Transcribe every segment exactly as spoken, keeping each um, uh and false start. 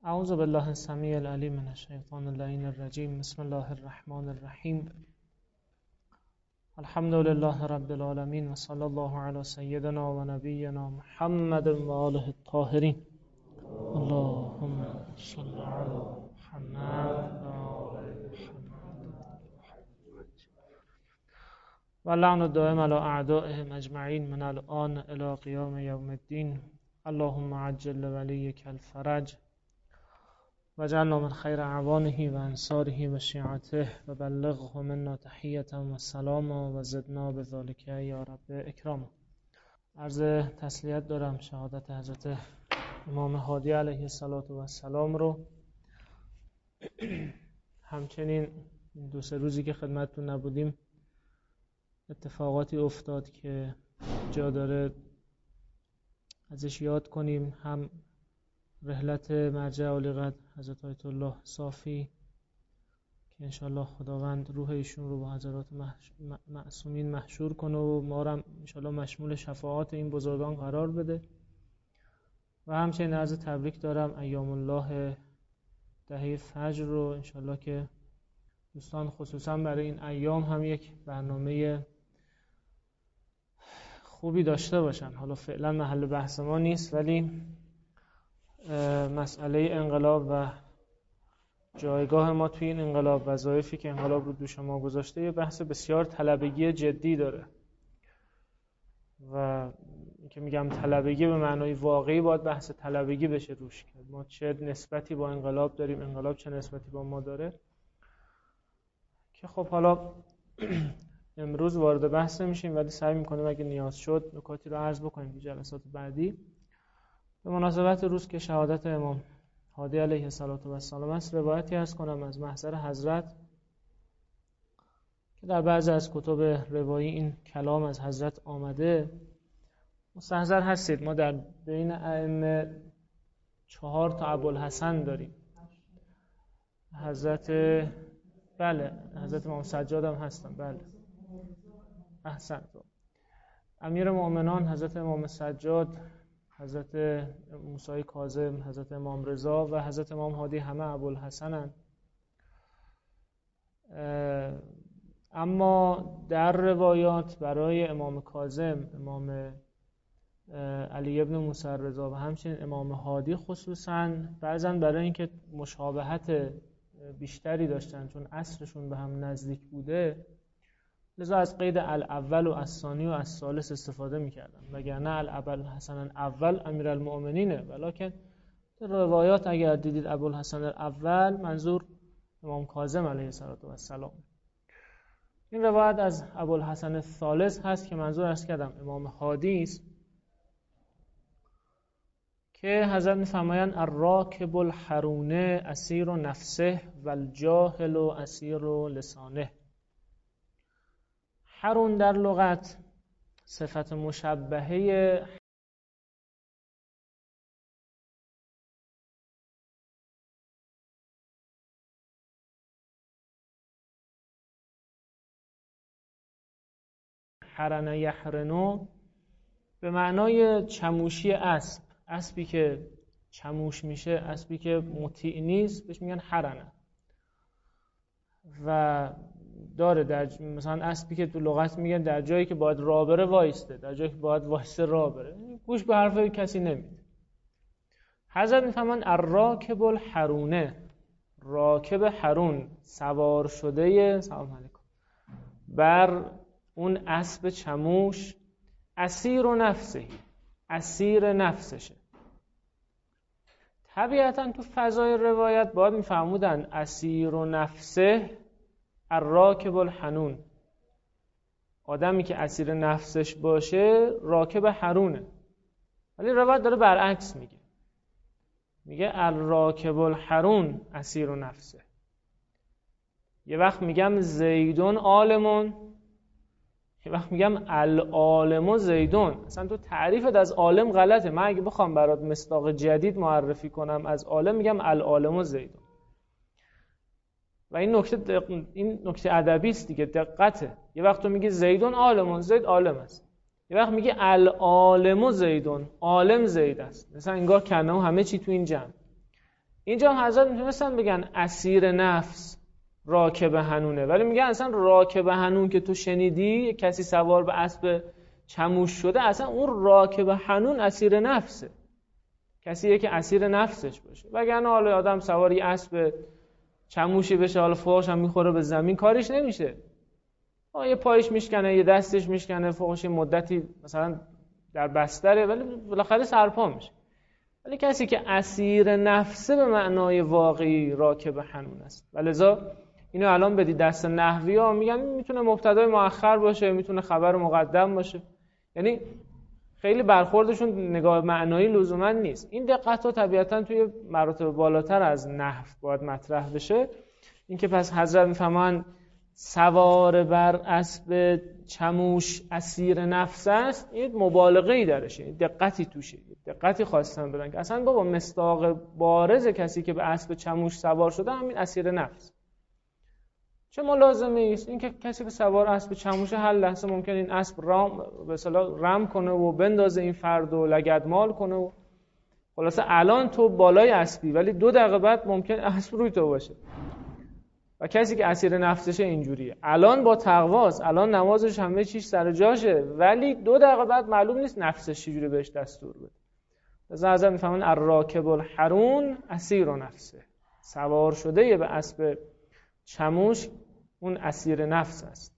اعوذ بالله السمیع العلیم من الشیطان اللعین الرجیم. بسم الله الرحمن الرحیم. الحمد لله رب العالمین و صلی الله علی سیدنا و نبینا محمد و آله الطاهرین. اللهم صل علی محمد و آل محمد و لعن الدائم علی اعدائهم اجمعین من الآن الی قیام یوم الدین. اللهم عجل لولیک الفرج وجعلنا من خیر اعوانه و انصاره و شیعته و بلغه منا تحیة و سلاما و زدنا بذلک یا رب اکراما. عرض تسلیت دارم شهادت حضرت امام هادی علیه السلام رو. همچنین دو سه روزی که خدمتتون نبودیم اتفاقاتی افتاد که جا داره ازش یاد کنیم. هم رحلت مرجع عالیقدر حضرت آیت الله صافی که انشالله خداوند روح ایشون رو با حضرات معصومین محشور کنه و ما رو انشالله مشمول شفاعات این بزرگان قرار بده. و همچنین عرض تبریک دارم ایام الله دهه فجر رو. انشالله که دوستان خصوصا برای این ایام هم یک برنامه خوبی داشته باشن. حالا فعلا محل بحث ما نیست، ولی مسئله انقلاب و جایگاه ما توی این انقلاب، وظایفی که انقلاب رو دوش ما گذاشته، یه بحث بسیار طلبگی جدی داره. و که میگم طلبگی به معنای واقعی باید بحث طلبگی بشه روش کرد. ما چه نسبتی با انقلاب داریم، انقلاب چه نسبتی با ما داره، که خب حالا امروز وارد بحث نمیشیم، ولی سعی میکنیم اگه نیاز شد نکاتی رو عرض بکنیم تو جلسات بعدی. به مناسبت روز که شهادت امام هادی علیه السلام است، روایتی عرض کنم از محضر حضرت که در بعضی از کتب روایی این کلام از حضرت آمده. مستحضر هستید ما در بین ائمه چهار تا ابوالحسن داریم. حضرت بله حضرت امام سجاد هم هستن. بله احسنت. امیر مؤمنان حضرت امام سجاد، حضرت موسی کاظم، حضرت امام رضا و حضرت امام هادی همه ابوالحسنن. اما در روایات برای امام کاظم، امام علی ابن موسی رضا و همچنین امام هادی خصوصا، بعضن برای اینکه مشابهت بیشتری داشتن چون عصرشون به هم نزدیک بوده، لذا از قید الاول و الثانی و الثالث استفاده میکردن، وگرنه الابوالحسن اول امیرالمؤمنینه. ولکن در روایات اگر دیدید ابوالحسن اول منظور امام کاظم علیه السلام. این روایت از ابوالحسن الثالث هست که منظور عرض کردم امام هادی است، که حضرت میفرمایند الراکب الحرونه اسیر نفسه و الجاهل اسیر لسانه. حرون در لغت صفت مشبهه حرن یحرنو به معنای چموشی اسب. اسبی که چموش میشه، اسبی که مطیع نیست، بهش میگن حرنه. و داره در مثلا اسبی که تو لغت میگن در جایی که باید راه بره وایسته، در جایی که باید وایسته راه بره، گوش به حرف کسی نمیده. حضرت میفهمن الراکب الحرونه، راکب حرون، سوار شده سلام علیکم بر اون اسب چموش، اسیر و نفسه، اسیر نفسشه. طبیعتا تو فضای روایت باید میفهمودن اسیر و نفسه الراکب الحنون، آدمی که اسیر نفسش باشه راکب حرونه. ولی روایت داره برعکس میگه، میگه الراکب الحرون اسیر و نفسه. یه وقت میگم زیدون عالمون، یه وقت میگم العالم زیدون. اصلا تو تعریفت از عالم غلطه. من اگه بخوام برات مصداق جدید معرفی کنم از عالم میگم العالم زیدون. و این نکته دق... این نکته ادبی است دیگه، دقته. یه وقت تو میگی زیدون عالمون، زید عالم است. یه وقت میگه العالم زیدون، عالم زید است. مثلا انگار کنه همه چی تو این جمع. اینجا حضرت میتونستن بگن اسیر نفس راکب حنونه، ولی میگن اصلا راکب حنون که تو شنیدی کسی سوار به اسب چموش شده، اصلا اون راکب حنون اسیر نفسه، کسیه که اسیر نفسش باشه. وگرنه حالا آدم سواری اسب چموشی بشه، حالا فوقش هم میخوره به زمین، کاریش نمیشه، یه پایش میشکنه، یه دستش میشکنه، فوقش مدتی مثلا در بستره، ولی بالاخره سرپا میشه. ولی کسی که اسیر نفسه به معنای واقعی راکب حنون است. ولذا اینو الان بدید دست نحوی ها میگن میتونه مبتدای مؤخر باشه، میتونه خبر مقدم باشه، یعنی خیلی برخوردشون نگاه معنایی لزوما نیست. این دقت ها طبیعتا توی مراتب بالاتر از نحو باید مطرح بشه. اینکه پس حضرت میفهمن سوار بر اسب چموش اسیر نفس است، این مبالغه ای درشه، دقتی توشه، دقتی خواستن بدن که اصلا بابا مصداق بارز کسی که به اسب چموش سوار شده همین اسیر نفس. چه ملازمه است این که کسی که سوار اسب چموش هر لحظه ممکن این اسب رام به اصطلاح رم کنه و بندازه این فرد و لگدمال کنه و خلاصه الان تو بالای اسبی ولی دو دقیقه بعد ممکن اسب روی تو باشه. و کسی که اسیر نفسشه اینجوریه، الان با تقواست، الان نمازش همه چیز سر جاشه، ولی دو دقیقه بعد معلوم نیست نفسش چجوری بهش دستور بده. لذا حضرت میفهمن الراکب الحرون اسیر نفسه، سوار شده به اسب چموش اون اسیر نفس است.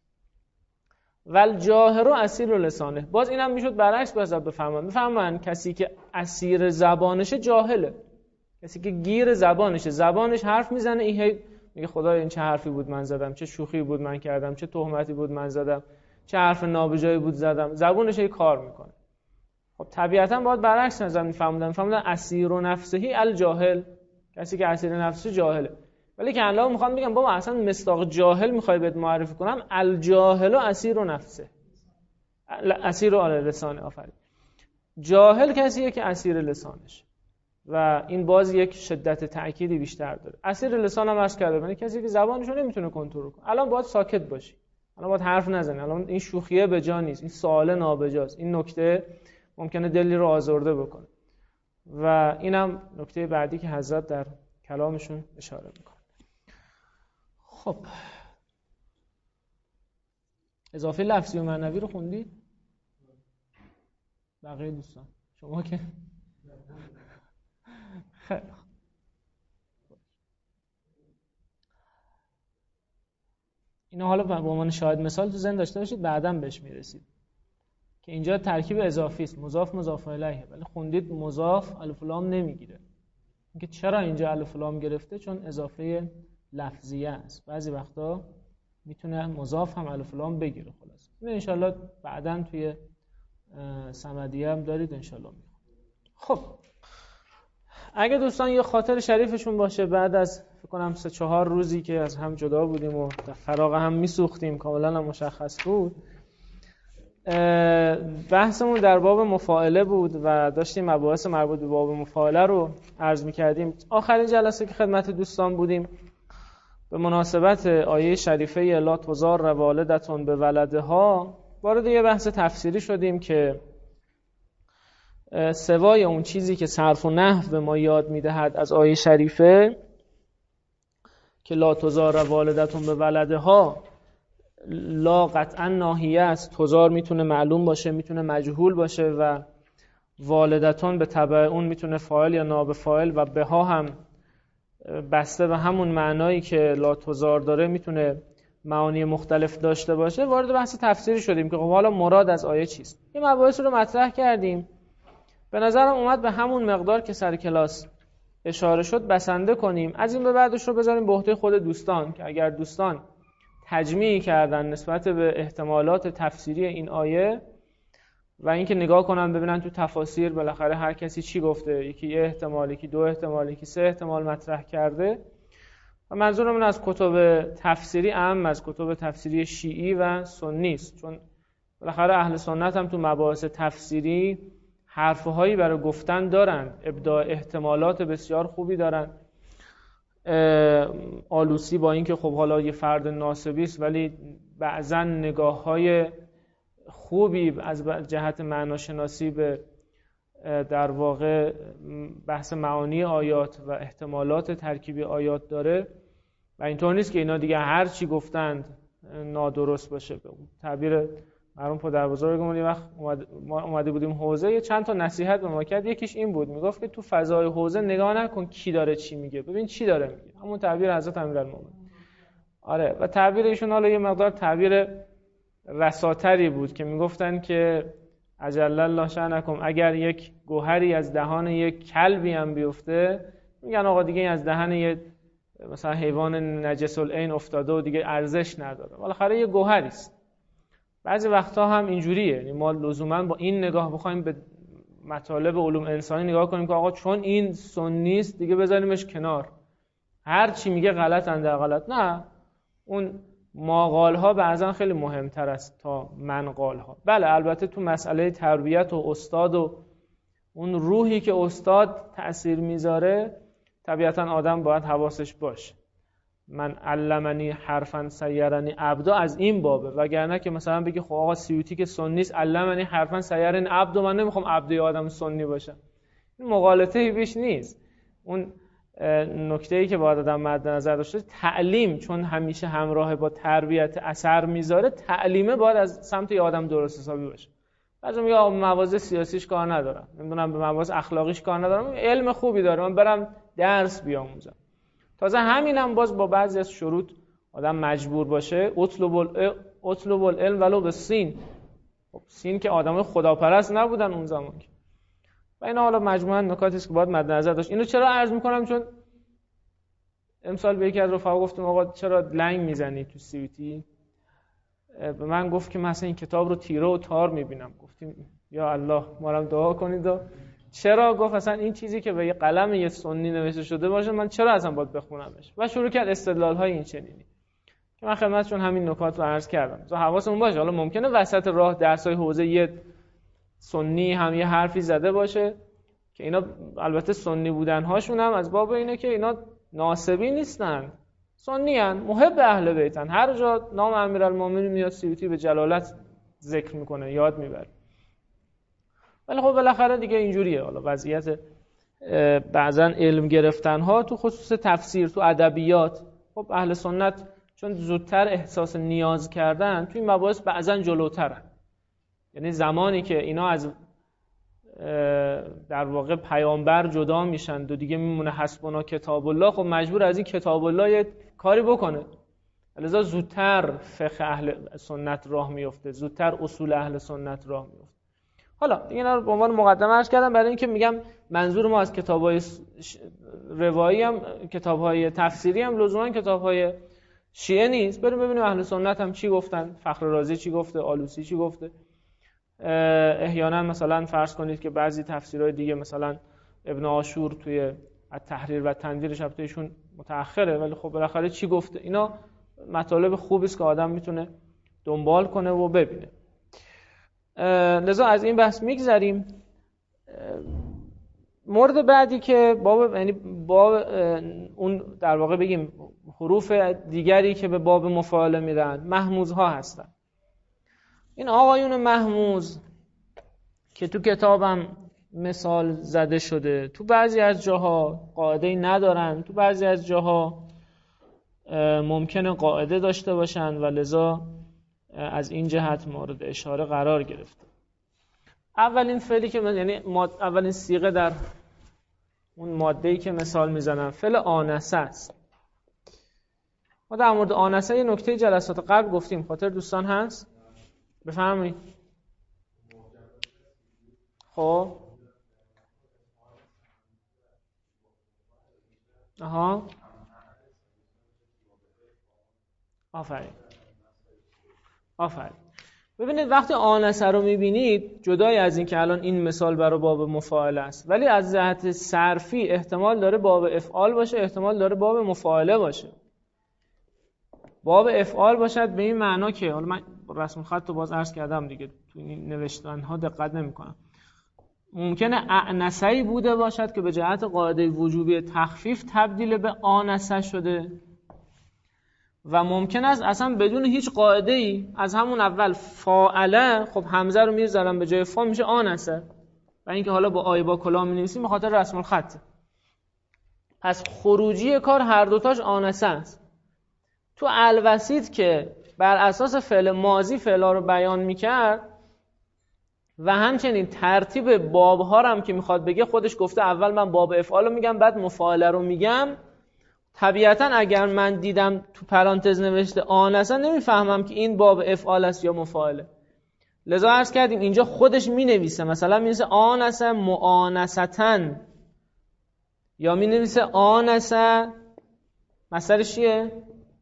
ول جاهر اسیر لسانه، باز اینم میشد برعکس بذار بفهمن بفهمن کسی که اسیر زبانشه جاهله، کسی که گیر زبانشه، زبانش حرف میزنه، این میگه خدای این چه حرفی بود من زدم، چه شوخی بود من کردم، چه تهمتی بود من زدم، چه حرف نابجایی بود زدم، زبونش یه کار میکنه. خب طبیعتا باید برعکس نظر میفهمدن میفهمدن اسیر و نفسهی الجاهل، کسی که اسیر نفسه جاهله. ولی که الله میخوام بگم بابا اصلا مصداق جاهل میخوای بهت معرفی کنم، الجاهل و اسیر و نفسه، اسیر و علی لسانه. آفرین. جاهل کسیه که اسیر لسانش، و این باز یک شدت تأکیدی بیشتر داره. اسیر لسان هم عرض کرده، یعنی کسی که زبانشو نمیتونه کنترل کنه. الان باید ساکت باشی، الان باید حرف نزنی، الان این شوخیه به جا نیست، این سوال نابجاست، این نکته ممکنه دلی رو آزرده بکنه. و اینم نکته بعدی که حضرت در کلامشون اشاره میکنه. خب اضافه لفظی و معنوی رو خوندید؟ بقیه دوستان شما که خیلی اینو حالا به عنوان شاهد مثال تو ذهن داشته باشید، بعداً بهش میرسید که اینجا ترکیب اضافی است، مضاف مضاف الیه، ولی خوندید مضاف الف و لام نمیگیره. اینکه چرا اینجا الف و لام گرفته؟ چون اضافه لفظیه است، بعضی وقتا میتونه مضاف هم الف و لام بگیره. خلاص این ان شاءالله بعداً توی صمدیه هم دارید ان شاءالله. خب اگه دوستان یه خاطر شریفشون باشه بعد از فکر کنم سه چهار روزی که از هم جدا بودیم و در فراغ هم میسوختیم، کاملا هم مشخص بود، بحثمون در باب مفاعله بود و داشتیم مباحث مربوط به باب مفاعله رو عرض می‌کردیم. آخرین جلسه که خدمت دوستان بودیم به مناسبت آیه شریفه لا تضار والدة بولدها وارد یه بحث تفسیری شدیم که سوای اون چیزی که صرف و نحو به ما یاد میدهد از آیه شریفه که لا تضار والدة بولدها، لا قطعا ناهیه است، تضار میتونه معلوم باشه، میتونه مجهول باشه، و والدتون به تبع اون میتونه فاعل یا نائب فاعل، و بها هم بسته به همون معنایی که لا تضار داره میتونه معانی مختلف داشته باشه. وارد بحث تفسیری شدیم که خب حالا مراد از آیه چیست. این مباحث رو مطرح کردیم، به نظرم اومد به همون مقدار که سر کلاس اشاره شد بسنده کنیم. از این به بعدش رو بذاریم به عهده خود دوستان که اگر دوستان تجمیعی کردن نسبت به احتمالات تفسیری این آیه و اینکه نگاه کنن ببینن تو تفاسیر بالاخره هر کسی چی گفته، یکی یه احتمال، یکی دو احتمال، یکی سه احتمال مطرح کرده، و منظورمون از کتب تفسیری اهم از کتب تفسیری شیعی و سنی است، چون بالاخره اهل سنت هم تو مباحث تفسیری حرفهایی برای گفتن دارن، ابداع احتمالات بسیار خوبی دارن. آلوسی با اینکه خب حالا یه فرد ناسبی است ولی بعضا نگاه‌های خوبی از جهت معناشناسی به در واقع بحث معانی آیات و احتمالات ترکیبی آیات داره و اینطور نیست که اینا دیگه هر چی گفتند نادرست باشه. به تعبیر مرحوم پدربزرگمون یه وقت ما اومده بودیم حوزه، یه چند تا نصیحت به ما کرد. یکیش این بود، میگفت که تو فضای حوزه نگاه نکن کی داره چی میگه، ببین چی داره میگه. همون تعبیر حضرت امیرالمومنین. آره، و تعبیر ایشون حالا یه مقدار تعبیر رساتری بود که میگفتن که اجل الله شأنکم، اگر یک گوهری از دهان یک کلبی هم بیفته، میگن آقا دیگه این از دهن یه مثلا حیوان نجس العین افتاده و دیگه ارزش نداره. بالاخره یه گوهری است. بعضی وقتا هم اینجوریه، یعنی ما لزوما با این نگاه بخوایم به مطالب علوم انسانی نگاه کنیم که آقا چون این سنی است دیگه بذاریمش کنار، هر چی میگه غلط اندر غلط. نه، اون ماقال ها بعضا خیلی مهمتر است تا منقال ها. بله البته تو مسئله تربیت و استاد و اون روحی که استاد تأثیر میذاره طبیعتا آدم باید حواسش باشه. من علمنی حرفا سیرنی عبدا از این بابه، وگرنه که مثلا بگی خب آقا سیوطی که سنی نیست علمنی حرفا سیرنی عبد و من نمیخوام عبد آدم سنی باشم، این مغالطه‌ای بیش نیست. اون نکته‌ای که باید آدم مد نظر داشته، تعلیم چون همیشه همراه با تربیت اثر میذاره، تعلیمه باید از سمت یه آدم درست حسابی باشه. بعضی میگه آقا مواضع سیاسیش کار ندارم، نمیدونم به مواضع اخلاقیش کار ندارم، علم خوبی داره من برم درس بیاموزم. تازه همینم باز با بعضی از شروط آدم مجبور باشه، اطلب العلم اطلب العلم ولو بالسین. خب سین که آدمای خداپرست نبودن اون زمان. و اینا حالا مجموعاً نکاتی است که باید مد نظر داشت. اینو چرا عرض میکنم؟ چون امسال به یکی از رفقا گفتم آقا چرا لنگ میزنی تو سیوتی؟ به من گفت که مثلا این کتاب رو تیره و تار میبینم. گفتیم یا الله ما رو دعا کنید. و چرا؟ گفت اصلا این چیزی که به یه قلم یه سنی نوشته شده باشه من چرا اصلا باید بخونمش؟ و شروع کرد استدلال های این چنینی که من خدمتتون همین نکات رو عرض کردم. تو حواسمون باشه، حالا ممکنه وسط راه درسای حوزه یه سنی هم یه حرفی زده باشه که اینا البته سنی بودن هاشون هم از باب اینه که اینا ناسبی نیستن، سنی ان، محب اهل بیتن. هر جا نام امیرالمومنین میاد سیوطی به جلالت ذکر میکنه، یاد میبره. ولی خب بالاخره دیگه اینجوریه. حالا وضعیت بعضا علم گرفتن ها تو خصوص تفسیر، تو ادبیات، خب اهل سنت چون زودتر احساس نیاز کردن تو این مباحث بعضا جلوترن. یعنی زمانی که اینا از در واقع پیامبر جدا میشن و دیگه میمونه حسبنا کتاب الله، خب مجبور از این کتاب الله یه کاری بکنه. لذا زودتر فقه اهل سنت راه میفته، زودتر اصول اهل سنت راه میفته. حالا اینا رو به عنوان مقدمه عرض کردم برای اینکه میگم منظور ما از کتاب‌های روایی هم کتاب‌های تفسیری هم لزوما کتاب‌های شیعه نیست. بریم ببینیم اهل سنت هم چی گفتن، فخر رازی چی گفته، آلوسی چی گفته. احیانا مثلا فرض کنید که بعضی تفسیرهای دیگه مثلا ابن عاشور توی التحریر و تنویر البته ایشون متأخره ولی خب بالاخره چی گفته، اینا مطالب خوبی است که آدم میتونه دنبال کنه و ببینه. لذا از این بحث میگذریم. مورد بعدی که باب، یعنی باب اون در واقع بگیم حروف دیگری که به باب مفاعله میرن، محموزها هستن. این آقایون محموز که تو کتابم مثال زده شده، تو بعضی از جاها قاعده‌ای ندارن، تو بعضی از جاها ممکنه قاعده داشته باشن و لذا از این جهت مورد اشاره قرار گرفته. اولین فعلی که من یعنی اولین صیغه در اون ماده‌ای که مثال میزنم فعل آنسه است. ما در مورد آنسه یه نکته جلسات قبل گفتیم، خاطر دوستان هست؟ بفرمایید. خب آها آفرین آفرین ببینید وقتی آنسه رو میبینید، جدای از این که الان این مثال برای باب مفاعله است، ولی از جهت صرفی احتمال داره باب افعال باشه، احتمال داره باب مفاعله باشه. باب افعال باشد به این معنا که، حالا من رسم خط رو باز عرض کردم دیگه، تو این نوشتن ها دقت نمی کنم، ممکنه اعنسه‌ای بوده باشد که به جهت قاعده وجوبی تخفیف تبدیل به آنسه شده و ممکن است اصلا بدون هیچ قاعده‌ای از همون اول فاعله، خب همزه رو میذارم به جای فا میشه آنسه، و اینکه حالا با آی با کلام می‌نویسیم به خاطر رسم الخط. پس خروجی کار هر دوتاش آنسه است. تو الوسیط که بر اساس فعل ماضی فعلا رو بیان میکرد و همچنین ترتیب باب‌ها رو هم که میخواد بگه خودش گفته اول من باب افعال رو میگم بعد مفاعله رو میگم. طبیعتا اگر من دیدم تو پرانتز نوشته آنسه نمیفهمم که این باب افعال است یا مفاعله. لذا عرض کردیم اینجا خودش مینویسه، مثلا مینویسه آنسه مؤانستن یا مینویسه آنسه مصدرش چیه؟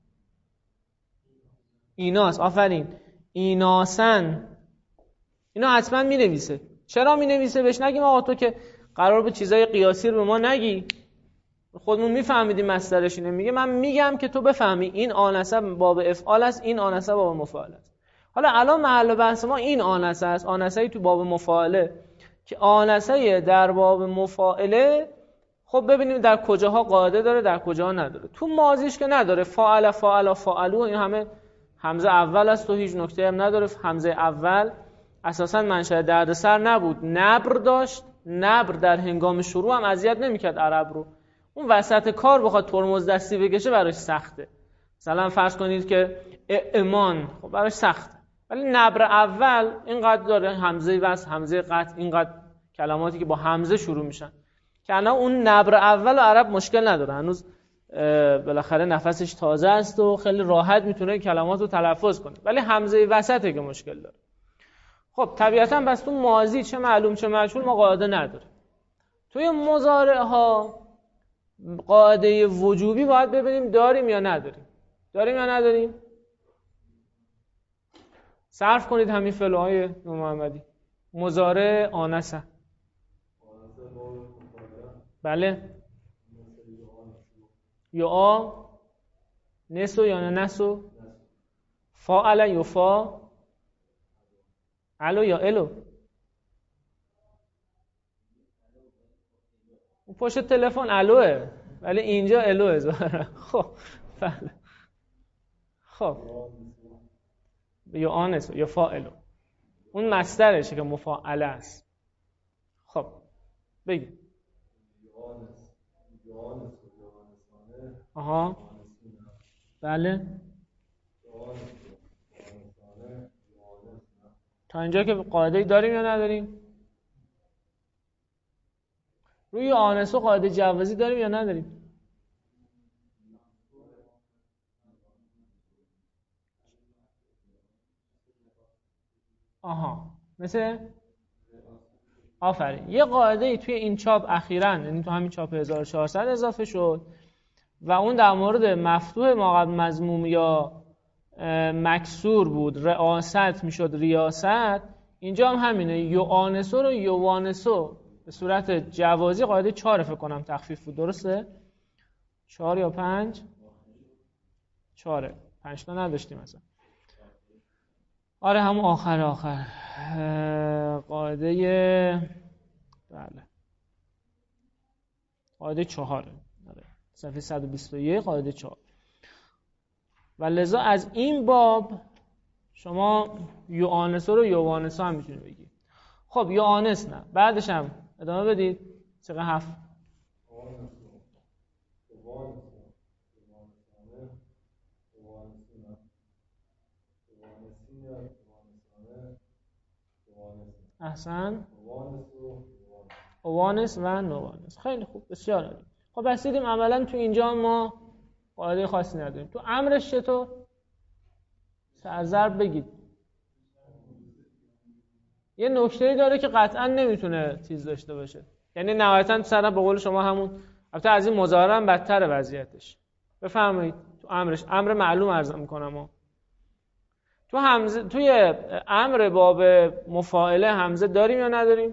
ایناس. آفرین، ایناسن. اینا حتما می نویسه. چرا می نویسه؟ بهش نگیم آقا تو که قرار بود چیزای قیاسی رو به ما نگی، خودمون میفهمیدیم مصدرش اینه. میگه من میگم که تو بفهمی این آنسه باب افعال است، این آنسه باب مفاعله است. حالا الان محل بحث ما این آنسه است، آنسه تو باب مفاعله که آنسه در باب مفاعله خب ببینیم در کجاها قاعده داره در کجاها نداره. تو ماضیش که نداره، فاعل فاعل فاعلو این همه همزه اول است و هیچ نکته هم نداره. همزه اول اساساً منشأ دردسر نبود، نبر داشت. نبر در هنگام شروع هم اذیت نمی‌کرد عرب رو. اون وسط کار بخواد ترمز دستی بکشه براش سخته. مثلا فرض کنید که ایمان، خب براش سخته. ولی نبر اول اینقدر داره، همزه وصل، همزه قطع، اینقدر کلماتی که با همزه شروع میشن که الان اون نبر اول و عرب مشکل نداره، هنوز بالاخره نفسش تازه است و خیلی راحت میتونه کلمات رو تلفظ کنه. ولی همزه وسطه که مشکل داره. خب طبیعتا بس تو ماضی چه معلوم چه مجهول ما قاعده نداره. توی مضارع ها قاعده وجوبی باید ببینیم داریم یا نداریم. داریم یا نداریم؟ صرف کنید همین فعل‌های محمدی. مضارع آنسه. بله. یا آ نسو یا نسو. فاعل یا فا. الو یا الو. پشت تلفن الوه ولی اینجا الوه ظاهرا. خب بله. خب یا آنس یا فاعلو اون مصدرشه که مفاعله است. خب بگید. آها بله. تا اینجا که قاعده داریم یا نداریم؟ روی آنسو قاعده جوازی داریم یا نداریم؟ آها مثل آفرین. یه قاعده ای توی این چاپ اخیراً، یعنی تو همین چاپ هزار و چهارصد اضافه شد و اون در مورد مفتوح ما قبل مضموم یا مکسور بود، رئاست میشد ریاست. اینجا هم همینه، یوانسو رو یوانسو به صورت جوازی قاعده چهار فکر کنم تخفیف بود، درسته؟ چهار یا پنج؟ چهاره، پنج تا نداشتیم مثلا. آره همون آخر آخر قاعده بله قاعده چهاره. آره صفحه صد و بیست و یک قاعده چهار. و لذا از این باب شما یوانسو رو یوانسو هم میتونید بگید. خب یوانس نه، بعدش هم ادامه بدید. چقدر هفت احسن. اوانس و نوانس. خیلی خوب، بسیار عالی. خب بس دیدیم عملا تو اینجا ما قاعده خاصی نداریم. تو امرش چطور؟ سرضرب بگید. یه نکته‌ای داره که قطعا نمیتونه چیز داشته باشه، یعنی نهایتاً سر به قول شما همون، البته از این مضارع هم بدتر وضعیتش. بفرمایید تو امرش، امر معلوم عرض می‌کنم ما تو همزه، توی امر باب مفاعله همزه داریم یا نداریم؟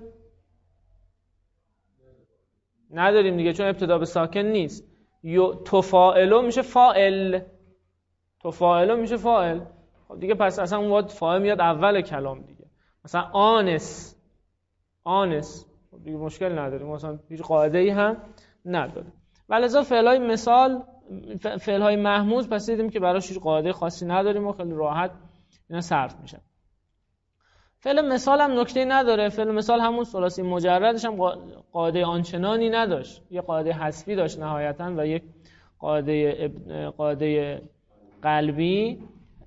نداریم دیگه، چون ابتدا به ساکن نیست. یو تفاعلو میشه فاعل، تفاعلو میشه فاعل. خب دیگه پس اصلا اون وقت فاعل میاد اول کلام دیگه. مثلا آنس، آنس خب دیگه مشکل نداریم، مثلا هیچ قاعده ای هم نداره. ولذا فعلای مثال، فعلهای محمود پس دیدیم که براش هیچ قاعده خاصی نداریم و خیلی راحت اینا صرف میشن. فعل مثال هم نکته نداره. فعل مثال همون ثلاثی مجردش هم قاعده آنچنانی نداشت، یه قاعده حذفی داشت نهایتاً و یک قاعده قاعده قلبی.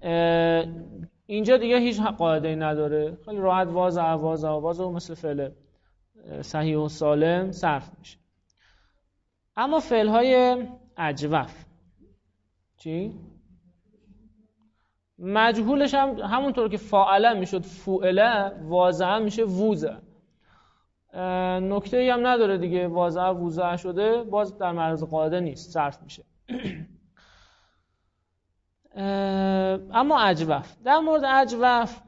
اینجا دیگه هیچ قاعده‌ای نداره، خیلی راحت واضح واضح واضح و مثل فعل صحیح و سالم صرف میشه. اما فعل‌های اجوف چی؟ مجهولش هم همونطور که فاعله میشد فوعله، واضحه میشه ووزه. نکته‌ای هم نداره دیگه، واضحه ووزه شده، باز در معرض قاعده نیست، صرف میشه. اما اجوف، در مورد اجوف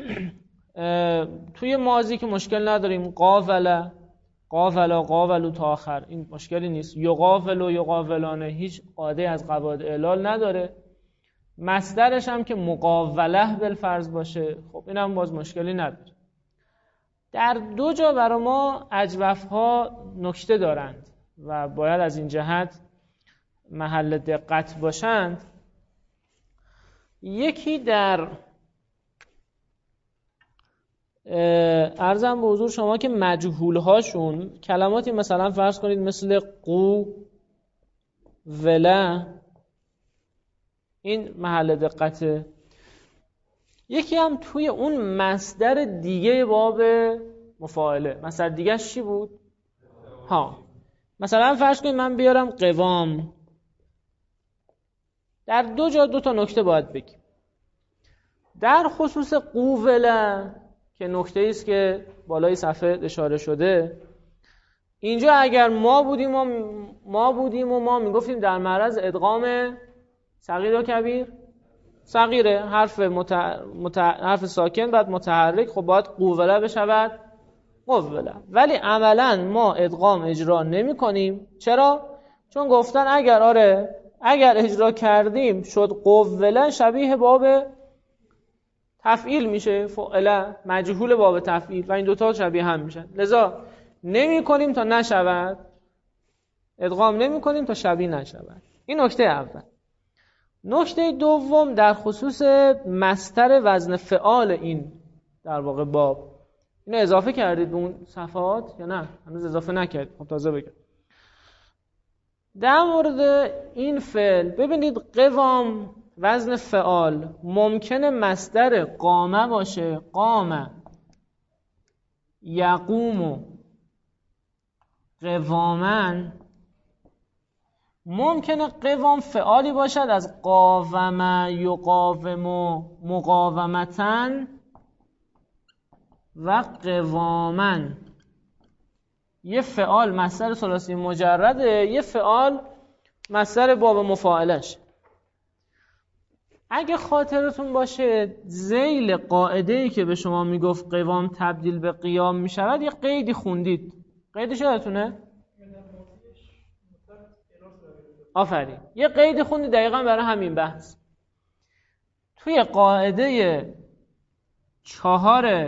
توی ماضی که مشکل نداریم، قاوله قاولا قاولو تا آخر، این مشکلی نیست. یقاولو یقاولانه، هیچ قاعده از قواعد اعلال نداره. مصدرش هم که مقاوله بالفرض باشه، خب این هم باز مشکلی نداره. در دو جا برای ما اجوف ها نکته دارند و باید از این جهت محل دقت باشند. یکی در عرضم به حضور شما که مجهول هاشون کلماتی مثلا فرض کنید مثل قو، وله، این محل دقته. یکی هم توی اون مصدر دیگه باب مفاعله. مصدر دیگه چی بود؟ ها، مثلا فرض کنید من بیارم قوام. در دو جا دو تا نکته باید بگیم. در خصوص قوله که نکته ایست که بالای صفحه اشاره شده، اینجا اگر ما بودیم و ما بودیم و ما میگفتیم در معرض ادغام صغیر و کبیر، صغیره حرف مت... مت... حرف ساکن بعد متحرک، خب باید قوله بشود قوله. ولی عملا ما ادغام اجرا نمی کنیم. چرا؟ چون گفتن اگر آره اگر اجرا کردیم شد قوله، شبیه باب تفعیل میشه، فعله مجهول باب تفعیل و این دوتا شبیه هم میشن، لذا نمی کنیم تا نشود، ادغام نمی کنیم تا شبیه نشود. این نکته اول. نکته دوم در خصوص مصدر وزن فعال این در واقع باب، اینو اضافه کردید به اون صفحات یا نه؟ هنوز اضافه نکردید. خب تازه بگم. در مورد این فعل ببینید، قوام وزن فعال ممکنه مصدر قامه باشه، قامه یقوم قوامن. ممکنه قوام فعالی باشد از قاوم یقاوم مقاومتن و قوامن. یه فعال مصدر ثلاثی مجرده، یه فعال مصدر باب مفاعلش. اگه خاطرتون باشه ذیل قاعده‌ای که به شما میگفت قوام تبدیل به قیام میشود، یه قیدی خوندید. قیدش یادتونه؟ آفرین. یه قید خوندید دقیقاً برای همین بحث. توی قاعده چهار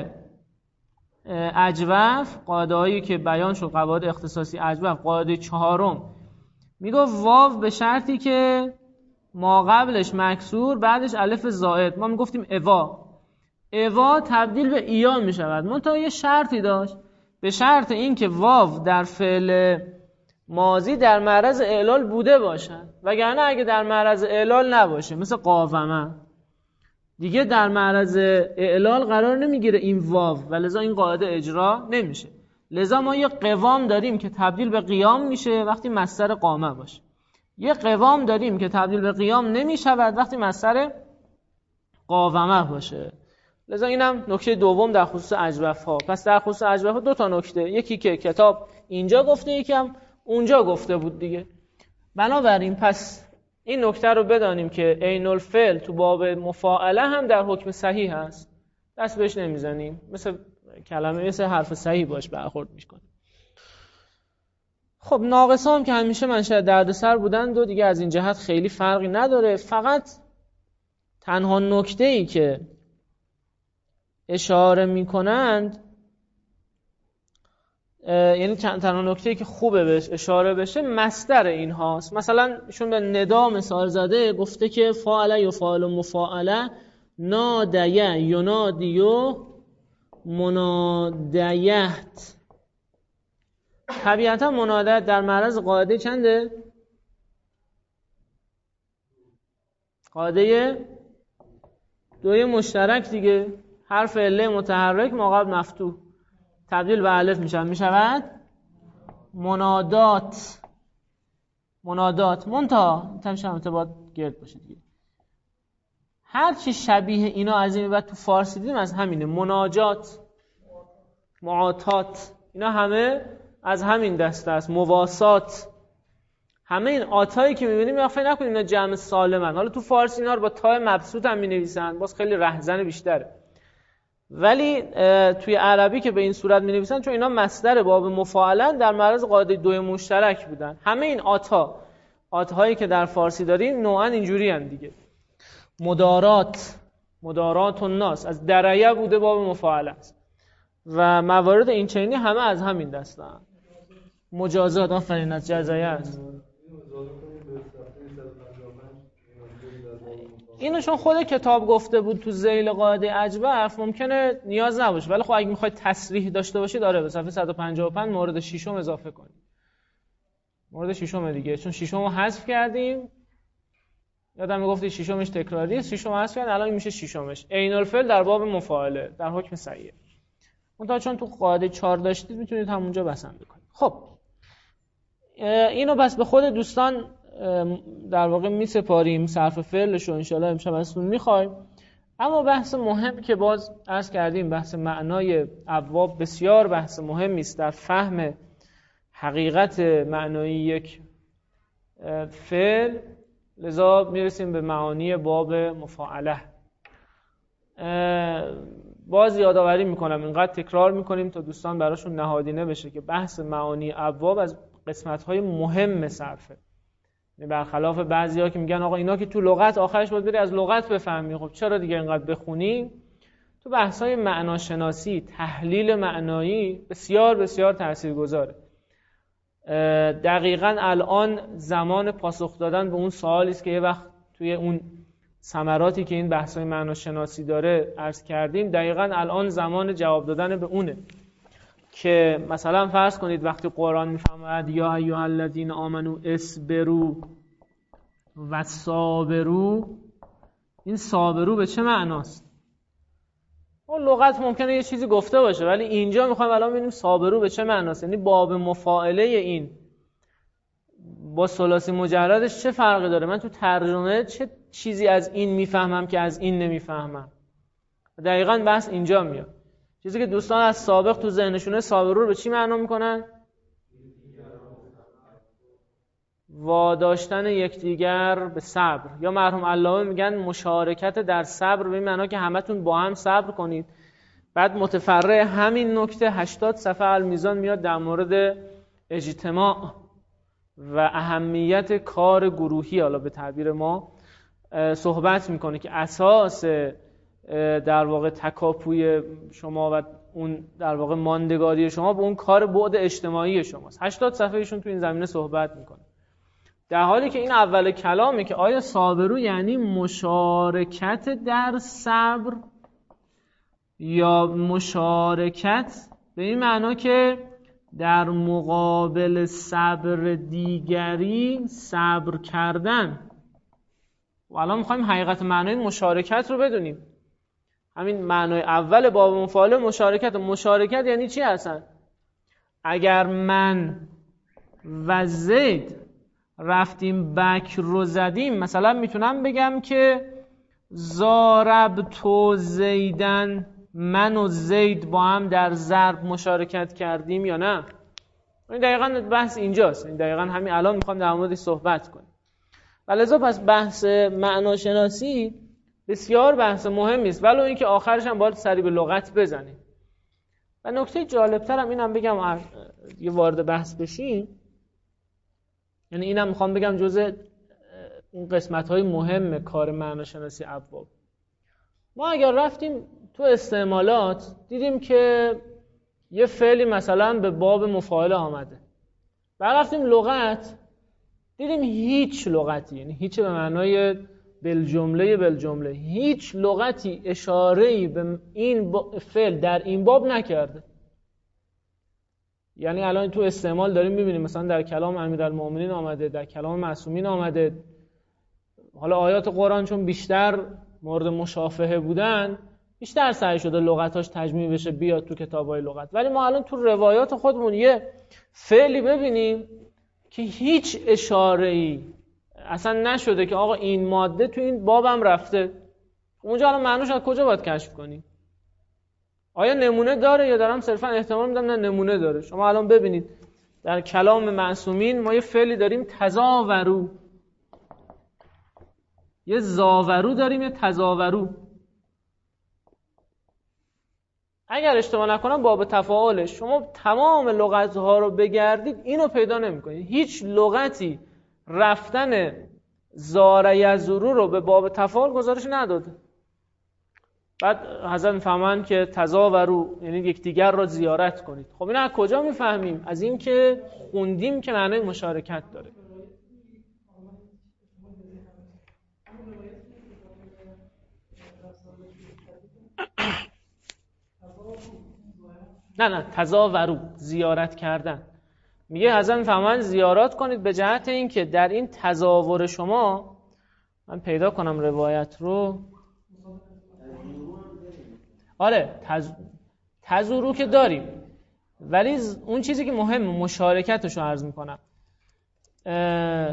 اجوف، قاعده هایی که بیان شد قواعد اختصاصی اجوف، قاعده چهارم میگفت واو به شرطی که ما قبلش مکسور بعدش الف زائد، ما میگفتیم اوا، اوا تبدیل به ایا میشود. منتها یه شرطی داشت، به شرط اینکه واو در فعل ماضی در معرض اعلال بوده باشد، وگرنه اگه در معرض اعلال نباشه مثل قاومه دیگه در معرض اعلال قرار نمیگیره این واو و لذا این قاعده اجرا نمیشه. لذا ما یه قوام داریم که تبدیل به قیام میشه وقتی مصدر قامه باشه، یه قوام داریم که تبدیل به قیام نمیشود وقتی مصدر قاومه باشه. لذا اینم نکته دوم در خصوص اجوف ها. پس در خصوص اجوف ها دو تا نکته، یکی که کتاب اینجا گفته، یکم اونجا گفته بود دیگه. بنابراین پس این نکته رو بدانیم که عین الفعل تو باب مفاعله هم در حکم صحیح هست، دست بهش نمیزنیم، مثل کلمه مثل حرف صحیح باش برخورد میکنیم. خب ناقص هم که همیشه منشأ دردسر بودن دو دیگه از این جهت خیلی فرقی نداره. فقط تنها نکته‌ای که اشاره میکنند، یعنی تنها نکته‌ای که خوبه بهش اشاره بشه مصدر این هاست. مثلا ایشون به ندا مثال زده، گفته که فاعل یفعل مفاعله، نادیه ینادیو منادیت. طبیعتا منادیت در معرض قاعده چنده؟ قاعده دوی مشترک دیگه. حرف عله متحرک ماقبل مفتوح تبدیل به الف میشن، میشود منادات. منادات منتها تمشم ارتباط گرد باشه دیگه. هر چی شبیه اینا از این بعد تو فارسی دیدیم از همینه. مناجات، معاطات، اینا همه از همین دسته است. مواسات، همه این آتایی که میبینیم یا فکر نکنید اینا جمع سالمن. حالا تو فارسی اینا رو با تای مبسوط هم مینویسن، باز خیلی رهزن بیشتره. ولی توی عربی که به این صورت مینویسن چون اینا مصدر باب مفاعلن در معرض قاعده دوی مشترک بودن. همه این آتا، آتهایی که در فارسی داریم نوعا اینجوری هم دیگه. مدارات، مدارات الناس از درایه بوده باب مفاعله است و موارد این چنینی همه از همین دسته هم. مجازات آفرین از جزایه است. اینو چون خود کتاب گفته بود تو ذیل قاعده اجبرف ممکنه نیاز نباشه، ولی خب اگه میخواید تصریح داشته باشید داره به صفحه صد و پنجاه و پنج مورد ششم اضافه کنید. مورد ششم دیگه، چون ششم رو حذف کردیم. یادم میگفتی ششمش تکراریه، ششم حذف کردیم الان میشه ششمش. عین الفعل در باب مفاعله در حکم سیئه. منتها چون تو قاعده چهار داشتید میتونید همونجا بسنده کنید. خب اینو بس به خود دوستان در واقع میسپاریم، صرف فعلش رو انشالله امشب ازتون میخوایم. اما بحث مهم که باز عرض کردیم، بحث معنای ابواب بسیار بحث مهمی است در فهم حقیقت معنایی یک فعل. لذا میرسیم به معانی باب مفاعله. باز یادآوری میکنم، اینقدر تکرار میکنیم تا دوستان براشون نهادینه بشه که بحث معانی ابواب از قسمت‌های مهم صرفه. برخلاف بعضی‌ها که میگن آقا اینا که تو لغت آخرش باید بری از لغت بفهمی. خب چرا دیگه اینقدر بخونی؟ تو بحث‌های معناشناسی، تحلیل معنایی بسیار بسیار تاثیرگذاره. دقیقاً الان زمان پاسخ دادن به اون سوالی است که یه وقت توی اون ثمراتی که این بحث‌های معناشناسی داره عرض کردیم، دقیقاً الان زمان جواب دادن به اونه. که مثلا فرض کنید وقتی قرآن میفرماید یا ایها الذین آمنو اصبروا و صابروا، این صابروا به چه معناست؟ اون لغت ممکنه یه چیزی گفته باشه، ولی اینجا میخوایم الان ببینیم صابروا به چه معناست. یعنی باب مفاعله این با ثلاثی مجردش چه فرقی داره؟ من تو ترجمه چه چیزی از این میفهمم که از این نمیفهمم؟ دقیقاً بحث اینجا میاد. چیزی که دوستان از سابق تو ذهنشونه صابرو رو به چی معنا میکنن؟ واداشتن یکدیگر به صبر، یا مرحوم علامه میگن مشارکت در صبر، به این معنا که همتون با هم صبر کنید. بعد متفرع همین نکته هشتاد صفحه المیزان میاد در مورد اجتماع و اهمیت کار گروهی، حالا به تعبیر ما صحبت میکنه که اساس در واقع تکاپوی شما و اون در واقع ماندگاری شما به اون کار بعد اجتماعی شماست. هشتاد صفحهشون تو این زمینه صحبت میکنه، در حالی که این اول کلامه که آیا صابرو یعنی مشارکت در صبر یا مشارکت به این معنا که در مقابل صبر دیگری صبر کردن. و الان میخوایم حقیقت معنای مشارکت رو بدونیم. همین معنای اول باب مفاعله مشارکت. مشارکت یعنی چی اصلا؟ اگر من و زید رفتیم بکر رو زدیم، مثلا میتونم بگم که زارب تو زیدن، من و زید با هم در ضرب مشارکت کردیم یا نه؟ این دقیقاً بحث اینجاست. این دقیقاً همین الان میخوام در موردش صحبت کنیم. ولذا پس بحث معناشناسی بسیار بحث مهمی است، ولو اینکه آخرش هم باید سری به لغت بزنیم. و نکته جالب‌تر هم اینم بگم یه وارد بحث بشیم، یعنی اینم میخوام بگم جزء اون قسمت‌های مهم کار معناشناسی ابواب. ما اگر رفتیم تو استعمالات دیدیم که یه فعلی مثلا به باب مفاعله آمده، بعد رفتیم لغت دیدیم هیچ لغتی، یعنی هیچ به معنای بالجمله بالجمله. هیچ لغتی اشاره‌ای به این فعل در این باب نکرده. یعنی الان تو استعمال داریم می‌بینیم مثلا در کلام امیرالمومنین آمده، در کلام معصومین آمده. حالا آیات قرآن چون بیشتر مورد مشافهه بودن بیشتر سعی شده لغتاش تجمیع بشه بیاد تو کتاب‌های لغت، ولی ما الان تو روایات خودمون یه فعلی ببینیم که هیچ اشاره‌ای اصلا نشده که آقا این ماده تو این بابم رفته. اونجا الان معنیش از کجا باید کشف کنیم؟ آیا نمونه داره یا دارم صرفا احتمال میدم نه نمونه داره؟ شما الان ببینید در کلام معصومین ما یه فعلی داریم تزاورو، یه زاورو داریم، یه تزاورو. اگر اشتباه نکنم باب تفاعلش شما تمام لغت‌ها رو بگردید اینو پیدا نمی‌کنید. هیچ لغتی رفتن زار یزورو رو به باب تفاعل گزارش نداده. بعد حضرت می‌فهمن که تزاورو یعنی یکدیگر رو زیارت کنید. خب اینو از کجا می‌فهمیم؟ از این که خوندیم که معنای مشارکت داره. نه نه تزاورو زیارت کردن. میگه حضرت می‌فهمن زیارت کنید به جهت این که در این تزاور شما، من پیدا کنم روایت رو. آره تز... تزورو که داریم، ولی اون چیزی که مهم مشارکتش رو عرض میکنم. اه...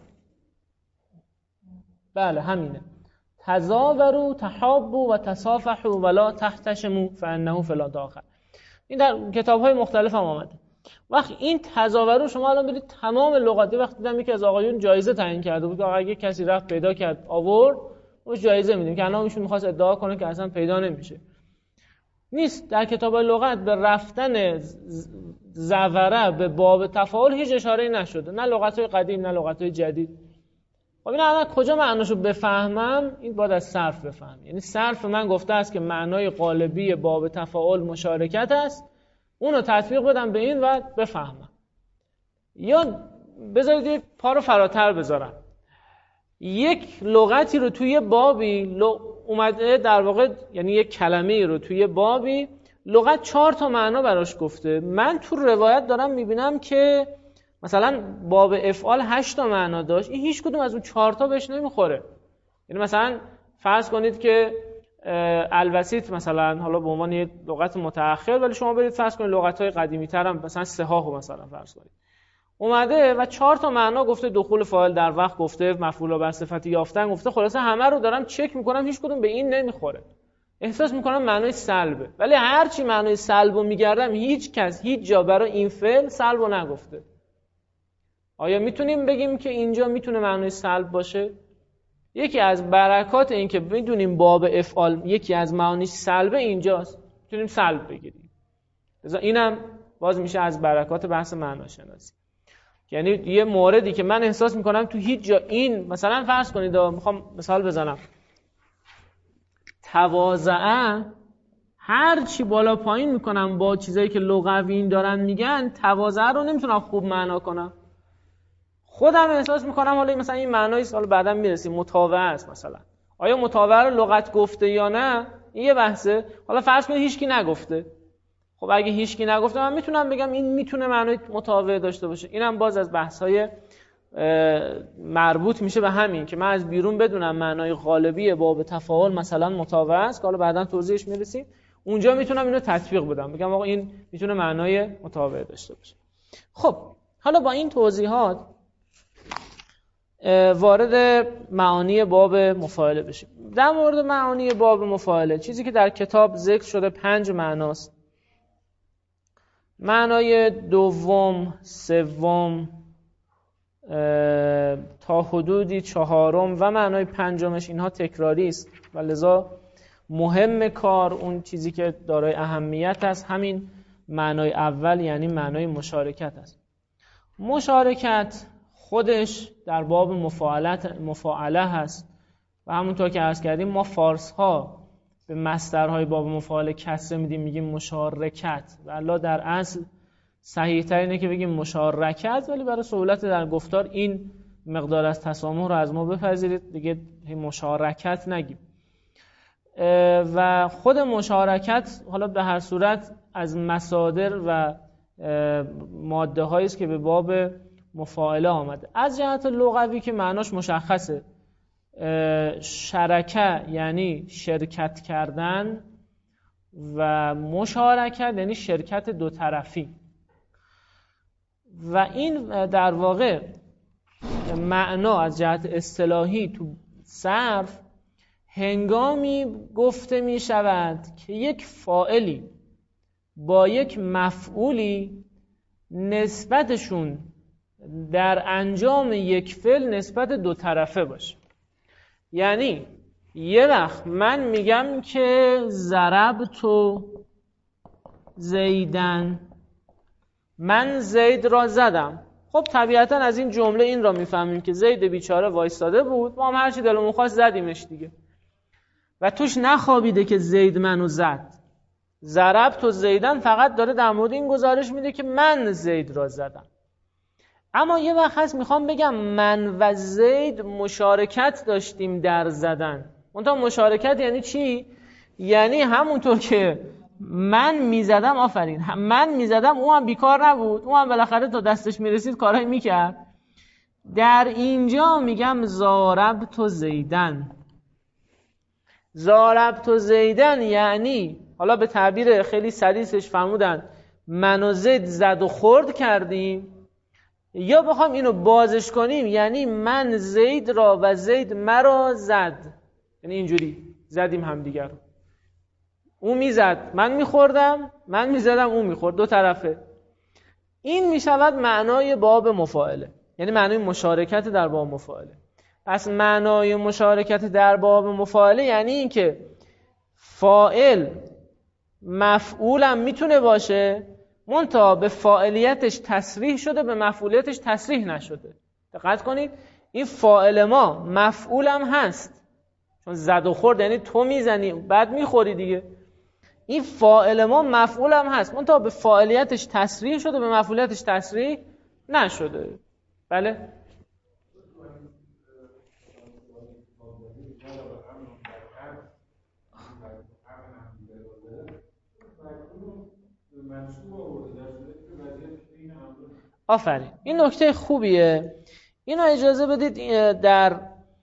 بله همینه. تزاورو تحابو و تصافحو ولا تحتشمو فانه فلا داخل. این در کتاب‌های مختلف هم آمده. وقت این تزاورو شما الان برید تمام لغاتی، وقتی دیدم یکی از آقایون جایزه تعیین کرده بود که اگه کسی رفت پیدا کرد آورد اونش جایزه میدیم، که الان ایشون می‌خواست ادعا کنه که اصلا پیدا نمیشه. نیست. در کتاب‌های لغت به رفتن زوره به باب تفاعل هیچ اشاره‌ای نشده، نه لغت‌های قدیم نه لغت‌های جدید. خب این الان کجا معناشو بفهمم؟ این باید از صرف بفهم. یعنی صرف من گفته است که معنای قالبی باب تفاعل مشارکت است، اونو تطبیق بدم به این و بفهمم. یا بذارید یک پا رو فراتر بذارم، یک لغتی رو توی بابی اومده در واقع، یعنی یک کلمه رو توی بابی لغت چهار تا معنا براش گفته. من تو روایت دارم میبینم که مثلا باب افعال هشت تا معنا داشت، این هیچ کدوم از اون چهار تا بهش نمیخوره. یعنی مثلا فرض کنید که الوسیط مثلا حالا به عنوان یه لغت متأخر، ولی شما برید فرض کنید لغت‌های قدیمی‌تر هم مثلا صحاح مثلا فرض کنید اومده و چهار تا معنا گفته، دخول فاعل در وقت گفته، مفعول به صفت یافتن گفته. خلاصه همه رو دارم چک میکنم، هیچ کدوم به این نمیخوره. احساس میکنم معنای سلبه، ولی هر چی معنای سلبو میگردم هیچ کس هیچ جا برای این فعل سلبو نگفته. آیا میتونیم بگیم که اینجا میتونه معنای سلب باشه؟ یکی از برکات این که میدونیم باب افعال یکی از معانیش سلبه اینجاست، میتونیم سلب بگیریم. لذا اینم باز میشه از برکات بحث معناشناسی. یعنی یه موردی که من احساس میکنم تو هیچ جا این، مثلا فرض کنید میخوام مثال بزنم، تواضعه هر چی بالا پایین میکنم با چیزایی که لغویین دارن میگن، تواضعه رو نمیتونم خوب معنا کنم. خودم احساس میکنم حالا مثلا این معنای حالا بعدا میرسیم متاوعه است. مثلا آیا متاوعه رو لغت گفته یا نه، این یه بحثه. حالا فرض کنید هیچکی نگفته. خب اگه هیچکی نگفته من میتونم بگم این میتونه معنای متاوعه داشته باشه. اینم باز از بحث‌های مربوط میشه به همین که من از بیرون بدونم معنای غالبی باب تفاعل مثلا متاوعه است، که حالا بعدا توضیحش میرسیم. اونجا میتونم اینو تطبیق بدم، بگم آقا این میتونه معنای متاوعه داشته باشه. خب حالا با این توضیحات وارد معانی باب مفاعله بشیم. در مورد معانی باب مفاعله چیزی که در کتاب ذکر شده پنج معناست. معنای دوم، سوم، تا حدودی چهارم و معنای پنجمش اینها تکراری است و لذا مهم کار، اون چیزی که دارای اهمیت است، همین معنای اول یعنی معنای مشارکت است. مشارکت خودش در باب مفاعلت مفاعله هست و همونطور که عرض کردیم ما فارس ها به مصدرهای باب مفاعله کسره میدیم، میگیم مشارکت، و الا در اصل صحیح تر اینه که بگیم مشارکت، ولی برای سهولت در گفتار این مقدار از تسامح رو از ما بپذیرید، دیگه مشارکت نگیم. و خود مشارکت حالا به هر صورت از مصادر و ماده هایی است که به باب مفاعله آمده. از جهت لغوی که معناش مشخصه، شرکه یعنی شرکت کردن و مشارکت یعنی شرکت دو طرفی. و این در واقع معنا از جهت اصطلاحی تو صرف هنگامی گفته می شود که یک فاعلی با یک مفعولی نسبتشون در انجام یک فعل نسبت دو طرفه باشه. یعنی یه وقت من میگم که ضربت زیدن، من زید را زدم. خب طبیعتا از این جمله این را میفهمیم که زید بیچاره وایستاده بود، ما هم هرچی دلمون خواست زدیمش دیگه و توش نخوابیده که زید منو زد. ضربت زیدن فقط داره در مورد این گزارش میده که من زید را زدم. اما یه وقت هست میخوام بگم من و زید مشارکت داشتیم در زدن. اونتا مشارکت یعنی چی؟ یعنی همونطور که من میزدم، آفرین، من میزدم اون هم بیکار نبود، اون هم بالاخره تا دستش میرسید کارهایی میکرد. در اینجا میگم ضربت زیدن. ضربت زیدن یعنی، حالا به تعبیر خیلی سلیسش فرمودن، من و زید زد و خورد کردیم، یا بخوام اینو بازش کنیم یعنی من زید را و زید مرا زد. یعنی اینجوری زدیم هم دیگر رو. اون میزد من میخوردم، من میزدم اون میخورد، دو طرفه. این میشود معنای باب مفاعله، یعنی معنای مشارکت در باب مفاعله. پس معنای مشارکت در باب مفاعله یعنی این که فاعل مفعولم میتونه باشه، منتها به فاعلیتش تصریح شده، به مفعولیتش تصریح نشده. دقت کنید، این فاعل ما مفعولم هست، چون زد و خورد یعنی تو میزنی بعد میخوری دیگه. این فاعل ما مفعولم هست، منتها به فاعلیتش تصریح شده، به مفعولیتش تصریح نشده. بله؟ آفرین، این نکته خوبیه. اینو اجازه بدید در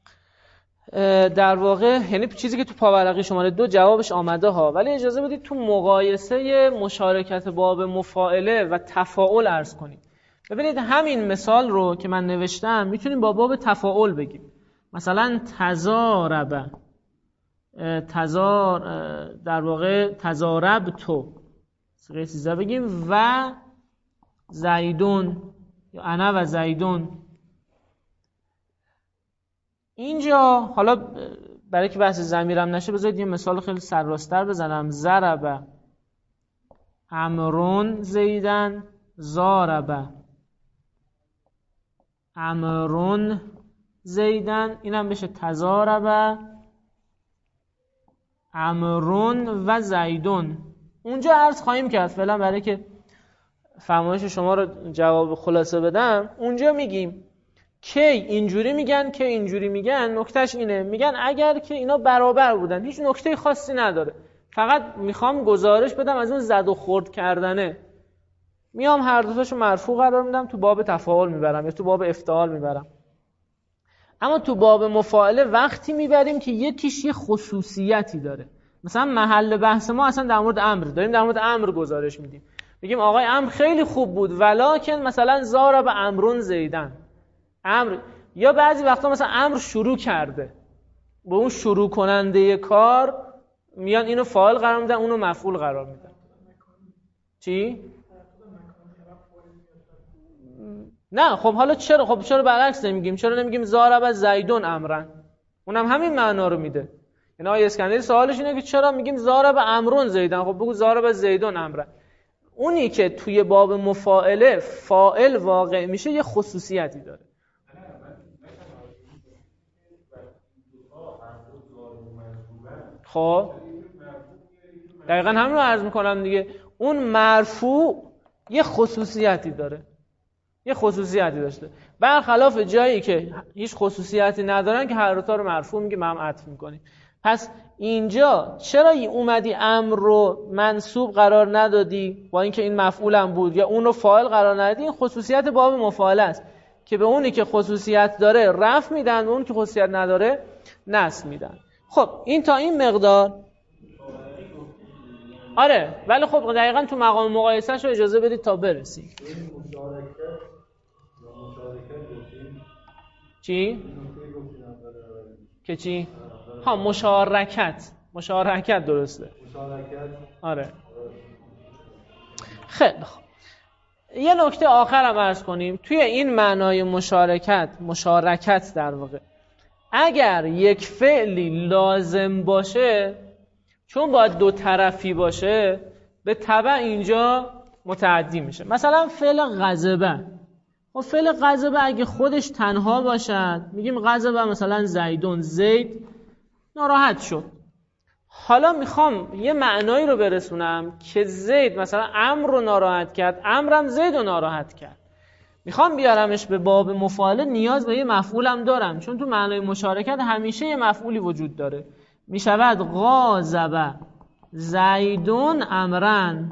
در واقع یعنی چیزی که تو پاورقی شماره دو جوابش آمده ها، ولی اجازه بدید تو مقایسه مشارکت باب مفاعله و تفاعل عرض کنیم. ببینید همین مثال رو که من نوشتم میتونیم با باب تفاعل بگیم. مثلا تزارب، تزار در واقع تزارب تو سیغه سیزده بگیم و زیدون یا انا و زیدون. اینجا حالا برای که بحث ضمیرم نشه بذارید یه مثال خیلی سرراست‌تر بزنم. ضرب عمرون زیدن، ضارب عمرون زیدن، اینم بشه تزارب عمرون و زیدون. اونجا عرض خواهیم کرد فعلا برای که فرمایش شما رو جواب خلاصه بدم. اونجا میگیم کی اینجوری میگن که اینجوری میگن. نکتهش اینه، میگن اگر که اینا برابر بودن، هیچ نکته خاصی نداره، فقط میخوام گزارش بدم از اون زد و خورد کردنه، میام هر دو تاشو مرفوع قرار میدم، تو باب تفاعل میبرم یا تو باب افتعال میبرم. اما تو باب مفاعله وقتی میبریم که یکیش یه خصوصیتی داره. مثلا محل بحث ما اصلا در مورد امر داریم، در مورد امر گزارش میدیم، میگیم آقای امر خیلی خوب بود ولکن مثلا ضرب عمرون زیدن. امر یا بعضی وقتا مثلا امر شروع کرده، با اون شروع کننده کار میان اینو فاعل قرار میدن، اونو مفعول قرار میدن. چی؟ نه خب حالا چرا خب چرا برعکس نمیگیم؟ چرا نمیگیم ضرب زیدون امرن؟ اونم همین معنا رو میده. یعنی آقای اسکندری سوالش اینه که چرا میگیم ضرب عمرون زیدن؟ خب بگو ضرب زیدون امرن. اونی که توی باب مفاعله فاعل واقع میشه یه خصوصیتی داره. خب دقیقا همین رو عرض میکنم دیگه. اون مرفوع یه خصوصیتی داره. یه خصوصیتی داشته، برخلاف جایی که هیچ خصوصیتی ندارن که هر دوتا رو مرفوع میگه هم عطف میکنی. پس اینجا چرا اومدی امر رو منصوب قرار ندادی با اینکه این مفعولم بود، یا اون رو فاعل قرار ندادی؟ این خصوصیت باب مفاعله است که به اونی که خصوصیت داره رفع میدن، به اون که خصوصیت نداره نصب میدن. خب این تا این مقدار. آره ولی خب دقیقاً تو مقام مقایسه‌شو اجازه بدید تا برسیم. چی؟ که چی؟ ها مشارکت. مشارکت درسته. مشارکت. آره. خیلی خب. یه نکته آخرم عرض کنیم. توی این معنای مشارکت، مشارکت در واقع، اگر یک فعلی لازم باشه، چون باید دو طرفی باشه، به تبع اینجا متعدی میشه. مثلا فعل غضبه. و فعل غضبه اگه خودش تنها باشد، میگیم غضبه مثلا زیدون، زید ناراحت شد. حالا میخوام یه معنایی رو برسونم که زید مثلا عمرو رو ناراحت کرد، عمرم زید رو ناراحت کرد. میخوام بیارمش به باب مفاعله، نیاز به یه مفعولم دارم، چون تو معنای مشارکت همیشه یه مفعولی وجود داره. میشود غاضب زیدون امرن،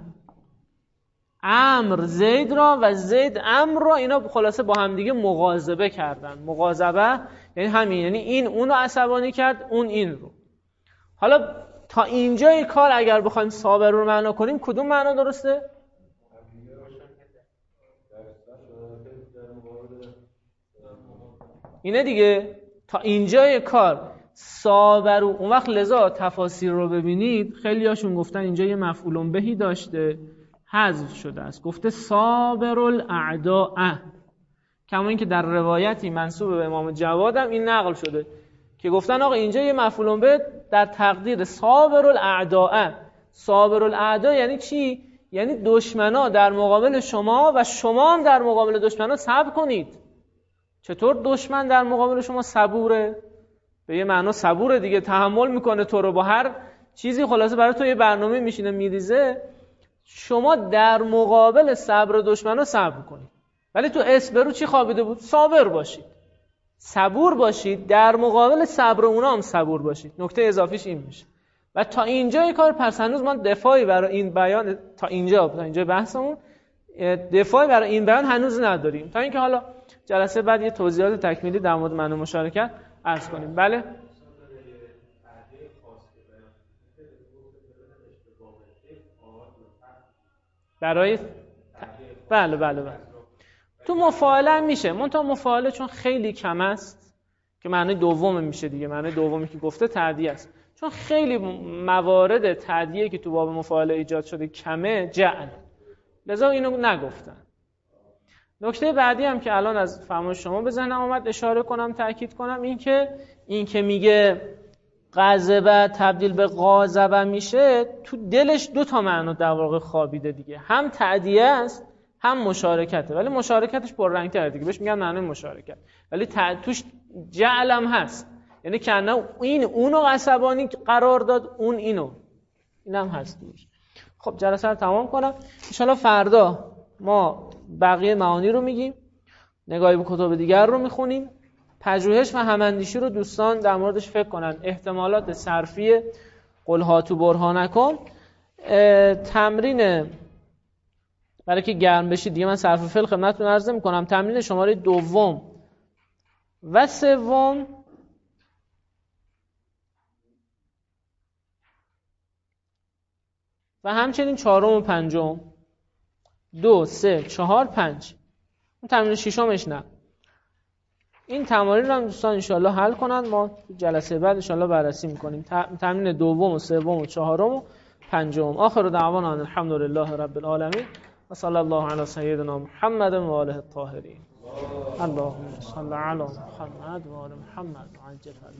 عمرو زید را و زید عمرو را، اینا خلاصه با هم دیگه مغاضبه کردن. مغاضبه یعنی همین، یعنی این اون رو عصبانی کرد، اون این رو. حالا تا اینجای کار اگر بخوایم صابر رو معنا کنیم، کدوم معنا درسته؟ اینه دیگه. تا اینجای کار صابر، اون وقت لذا تفاسیر رو ببینید خیلی هاشون گفتن اینجا یه مفعول بهی داشته، حذف شده است، گفته صابر الاعداء. کما این که در روایتی منسوب به امام جواد هم این نقل شده که گفتن آقا اینجا یه مفعول به در تقدیر صابر الاعداء. صابر الاعداء یعنی چی؟ یعنی دشمنا در مقابل شما و شما هم در مقابل دشمنا صبر کنید. چطور دشمن در مقابل شما صبوره؟ به یه معنا صبوره دیگه، تحمل میکنه تو رو، با هر چیزی خلاصه برای تو یه برنامه میشینه میریزه. شما در مقابل صبر دشمنا صبر کنید. ولی تو اصبرو چی خوابیده بود؟ صابر باشید، صبور باشید، در مقابل صبر اونا هم صبور باشید. نکته اضافیش این میشه. و تا اینجای کار پس هنوز ما دفاعی برای این بیان، تا اینجا تا اینجا بحثمون دفاعی برای این بیان هنوز نداریم، تا اینکه حالا جلسه بعد یه توضیحات تکمیلی در مورد معنی مشارکت عرض کنیم. بله برای بله بله بله تو مفاعله میشه، منتها مفاعله چون خیلی کم است که معنی دوم میشه دیگه. معنی دومی که گفته تعدیه است، چون خیلی موارد تعدیه که تو باب مفاعله ایجاد شده کمه، جعل، لذا اینو نگفتن. نکته بعدی هم که الان از فرمایش شما به ذهنم اومد اشاره کنم، تاکید کنم، این که این که میگه غضبه تبدیل به غاضبه میشه، تو دلش دو تا معنی در واقع خوابیده دیگه، هم تعدیه است هم مشارکته، ولی مشارکتش پررنگ‌تره دیگه، بهش میگن معنی مشارکت، ولی توش جعل هم هست، یعنی کنه این اونو عصبانی قرار داد، اون اینو، اینم هست دیگه. خب جلسه رو تمام کنم، ان شاءالله فردا ما بقیه معانی رو میگیم، نگاهی به کتب دیگر رو میخونیم، پژوهش و هماندیشی رو دوستان در موردش فکر کنن، احتمالات صرفی قل هاتوا برهانکم. تمرین برای که گرم بشید دیگه، من صرف فعل خدمتتون عرض می‌کنم، تمرین شماره دوم و سوم و همچنین چهارم و پنجم، دو، سه، چهار، پنج. اون تمرین ششمش نه. این تمارین رو هم دوستان انشالله حل کنن، ما جلسه بعد انشالله بررسی میکنیم تمرین دوم و سوم و چهارم و پنجم. آخر دعوانا الحمدلله رب العالمین و صلی الله علی سیدنا محمد و آله الطاهرین. اللهم صل علی محمد و آل محمد.